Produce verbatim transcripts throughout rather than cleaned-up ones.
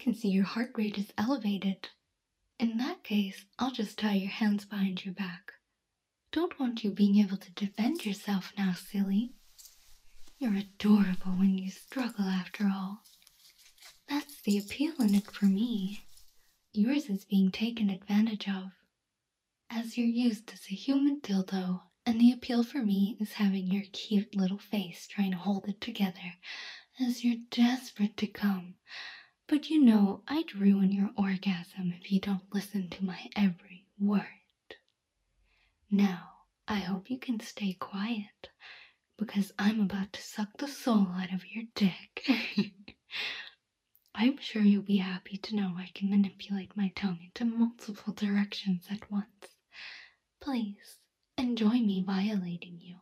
can see your heart rate is elevated. In that case, I'll just tie your hands behind your back. Don't want you being able to defend yourself now, silly. You're adorable when you struggle after all. That's the appeal in it for me. Yours is being taken advantage of. As you're used as a human dildo, and the appeal for me is having your cute little face trying to hold it together as you're desperate to come. But you know, I'd ruin your orgasm if you don't listen to my every word. Now, I hope you can stay quiet, because I'm about to suck the soul out of your dick. I'm sure you'll be happy to know I can manipulate my tongue into multiple directions at once. Please, enjoy me violating you.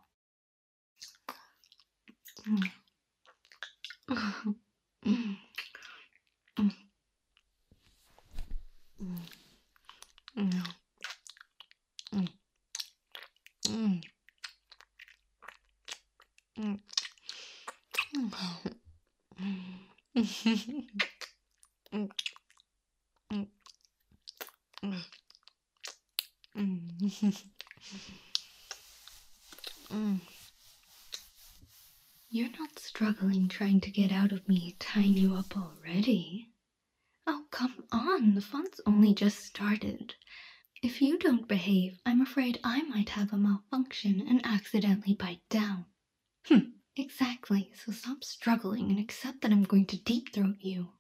You're not struggling trying to get out of me tying you up already. Oh, come on, the fun's only just started. If you don't behave, I'm afraid I might have a malfunction and accidentally bite down. Hm, exactly, so stop struggling and accept that I'm going to deep throat you.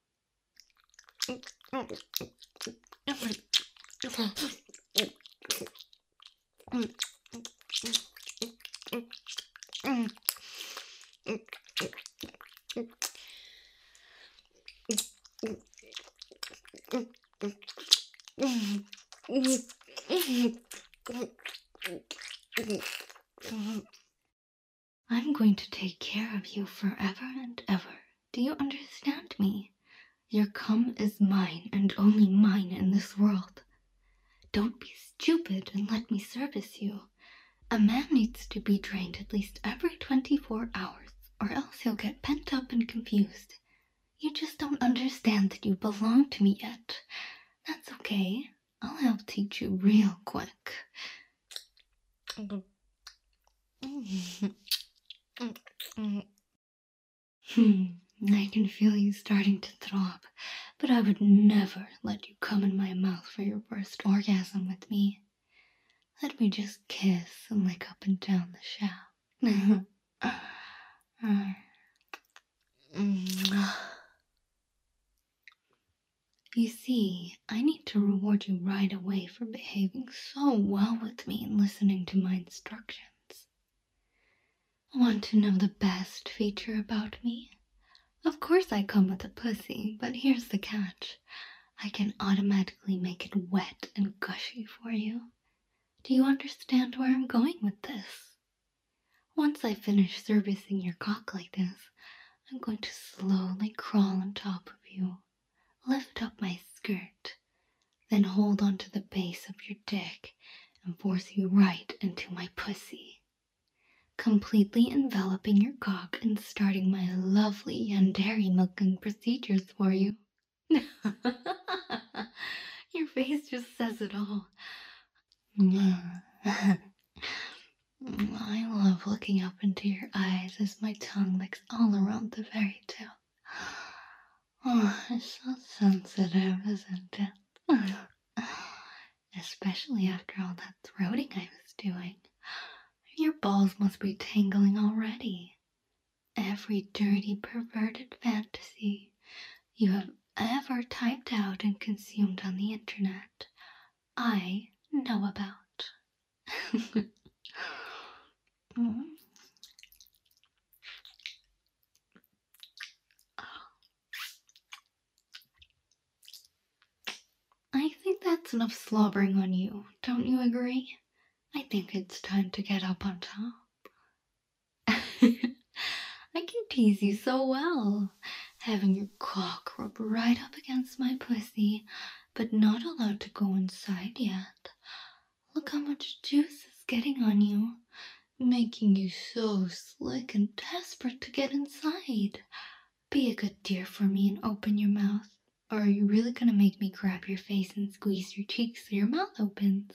I'm going to take care of you forever and ever. Do you understand me? Your cum is mine and only mine in this world. Don't be stupid and let me service you. A man needs to be drained at least every twenty-four hours, or else he'll get pent up and confused. You just don't understand that you belong to me yet. That's okay. I'll help teach you real quick. Hmm, I can feel you starting to throb, but I would never let you come in my mouth for your first orgasm with me. Let me just kiss and lick up and down the shaft. You see, I need to reward you right away for behaving so well with me and listening to my instructions. Want to know the best feature about me? Of course I come with a pussy, but here's the catch. I can automatically make it wet and gushy for you. Do you understand where I'm going with this? Once I finish servicing your cock like this, I'm going to slowly crawl on top of you, lift up my skirt, then hold onto the base of your dick and force you right into my pussy, completely enveloping your cock and starting my lovely yandere milking procedures for you. Your face just says it all. I love looking up into your eyes as my tongue licks all around the very tip. Oh, it's so sensitive, isn't it? Especially after all that throating I was doing. Your balls must be tingling already. Every dirty, perverted fantasy you have ever typed out and consumed on the internet, I know about. I think that's enough slobbering on you, don't you agree? I think it's time to get up on top. I can tease you so well, having your cock rub right up against my pussy, but not allowed to go inside yet. Look how much juice is getting on you, making you so slick and desperate to get inside. Be a good dear for me and open your mouth. Or are you really gonna make me grab your face and squeeze your cheeks so your mouth opens?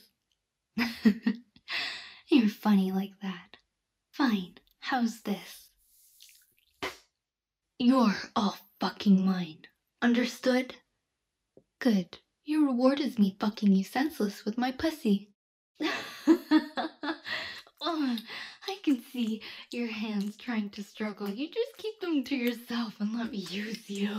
You're funny like that. Fine, how's this? You're all fucking mine. Understood? Good. Your reward is me fucking you senseless with my pussy. Oh, I can see your hands trying to struggle. You just keep them to yourself and let me use you.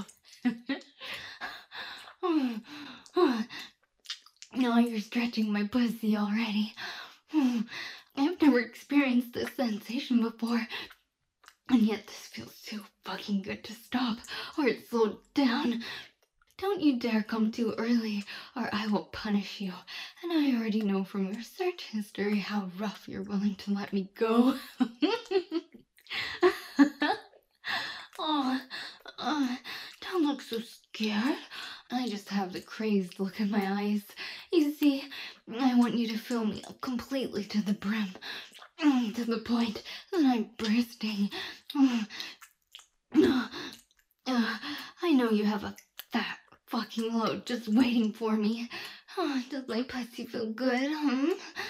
Oh, oh. Now you're stretching my pussy already. Oh, I've never experienced this sensation before. And yet this feels too fucking good to stop, or it's slowed down. Don't you dare come too early, or I will punish you. And I already know from your search history how rough you're willing to let me go. Oh, uh, don't look so scared. I just have the crazed look in my eyes. You see, I want you to fill me up completely to the brim. To the point that I'm bursting. Uh, I know you have a fat fucking load just waiting for me. Oh, does my pussy feel good, hmm?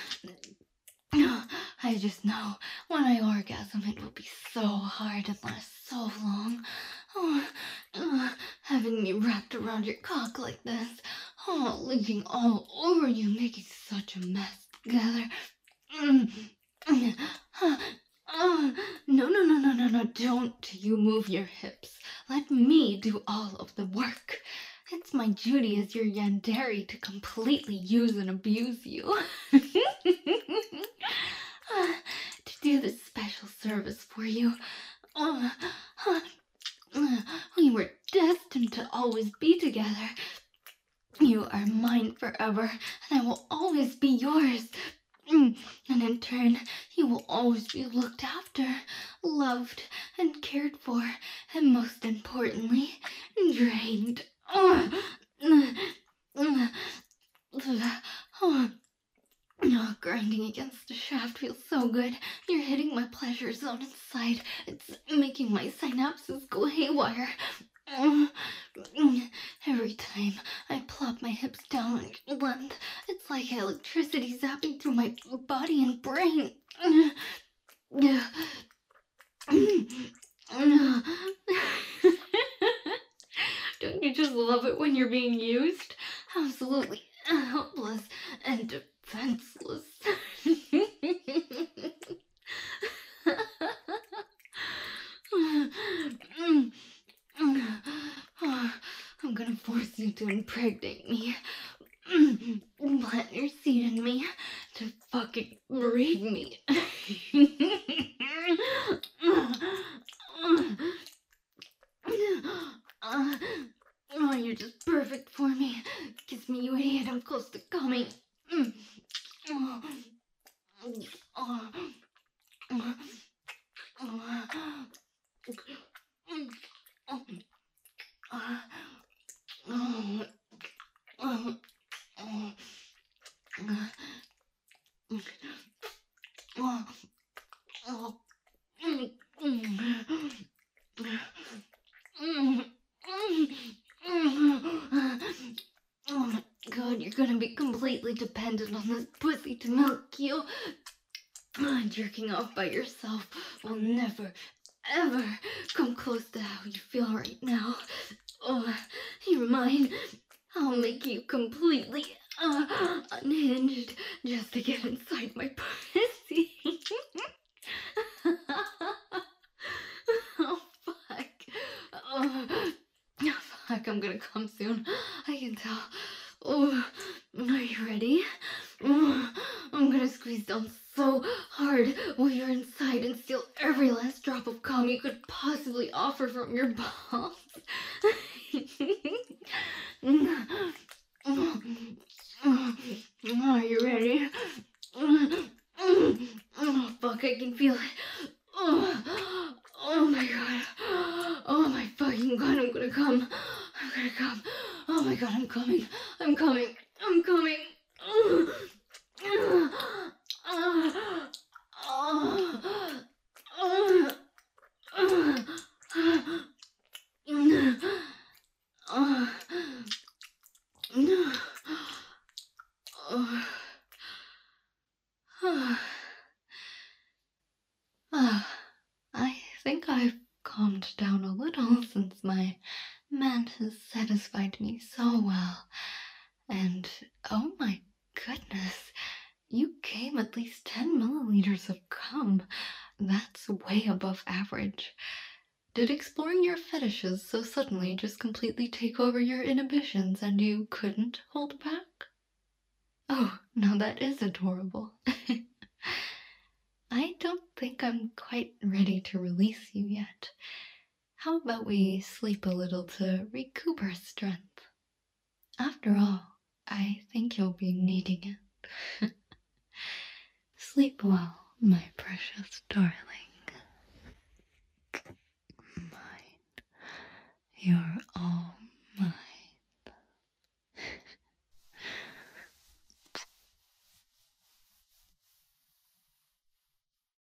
I just know when I orgasm it will be so hard and last so long. Oh, uh, having me wrapped around your cock like this. Oh, leaking all over you, making such a mess together. Mm. Uh, uh, no, no, no, no, no, no, don't you move your hips. Let me do all of the work. It's my duty as your yandere to completely use and abuse you. uh, to do this special service for you. Uh, uh, uh, we were destined to always be together. You are mine forever, and I will always be yours. And in turn, you will always be looked after, loved, and cared for, and most importantly, drained. Oh, grinding against the shaft feels so good. You're hitting my pleasure zone inside. It's making my synapses go haywire. Every time I plop my hips down on your length, it's like electricity zapping through my body and brain. Don't you just love it when you're being used? Absolutely helpless and defenseless. I'm gonna force you to impregnate me. Plant your seed in me to fucking breed me. Oh, you're just perfect for me. Kiss me, you idiot. I'm close to coming. Oh. Oh. Oh my god, you're gonna be completely dependent on this pussy to milk you. Jerking off by yourself will never, ever come close to how you feel right now. Oh, you're mine. I'll make you completely uh, unhinged just to get inside my pussy. Oh, fuck. Oh, fuck, I'm gonna come soon. I can tell. Oh, are you ready? Oh, I'm gonna squeeze down so hard while you're inside and steal every last drop of cum you could possibly offer from your balls. Are you ready? Oh, fuck, I can feel it. Oh, oh my god. Oh my fucking god, I'm gonna come. I'm gonna come. Oh my god, I'm coming. I'm coming. I'm coming. Oh, oh, oh, oh, oh. think I've calmed down a little since my man has satisfied me so well. And oh my goodness, you came at least ten milliliters of cum. That's way above average. Did exploring your fetishes so suddenly just completely take over your inhibitions and you couldn't hold back? Oh, now that is adorable. I don't think I'm quite ready to release you yet. How about we sleep a little to recoup our strength? After all, I think you'll be needing it. Sleep well, my precious darling. Mine. You're